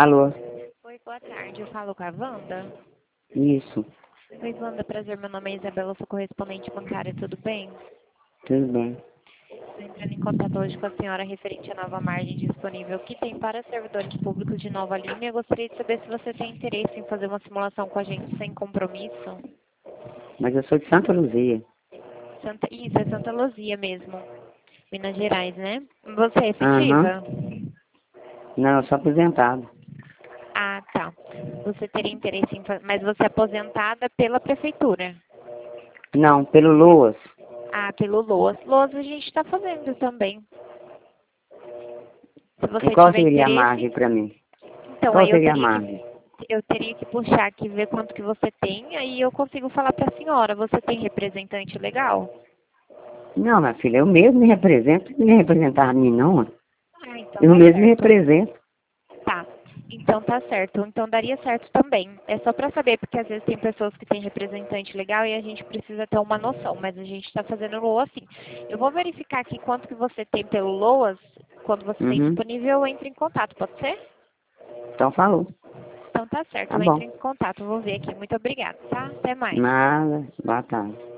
Alô? Oi, boa tarde. Eu falo com a Wanda. Isso, Oi, Wanda. Prazer. Meu nome é Isabela, sou correspondente bancária. Tudo bem? tudo bem. Estou entrando em contato hoje com a senhora referente à nova margem disponível que tem para servidores públicos de Nova Lima. Eu gostaria de saber se você tem interesse em fazer uma simulação com a gente sem compromisso. Mas eu sou de Santa Luzia. Isso, é Santa Luzia mesmo. Minas Gerais, né? Você é Aham. efetiva? Não, eu sou aposentado. Ah, tá. Você teria interesse em fazer... Mas você é aposentada pela prefeitura? Não, pelo Loas. Ah, pelo LOAS. LOAS a gente está fazendo também. Se E você qual tiver seria a interesse, margem para mim? então Qual aí seria a margem? eu teria que puxar aqui, ver quanto que você tem, aí eu consigo falar para a senhora. Você tem representante legal? Não, minha filha, eu mesmo me represento. Ninguém representar a mim, não. Ah, então Eu tá mesmo me certo. represento. Tá. Então tá certo. Então daria certo também. É só para saber, porque às vezes tem pessoas que têm representante legal e a gente precisa ter uma noção, mas a gente está fazendo o LOAS assim. Eu vou verificar aqui quanto que você tem pelo LOAS, quando você tem Uhum. disponível, eu entro em contato, pode ser? Então falou. Então tá certo, Tá eu entro bom. em contato, vou ver aqui. Muito obrigada, tá? Até mais. Nada. Boa tarde.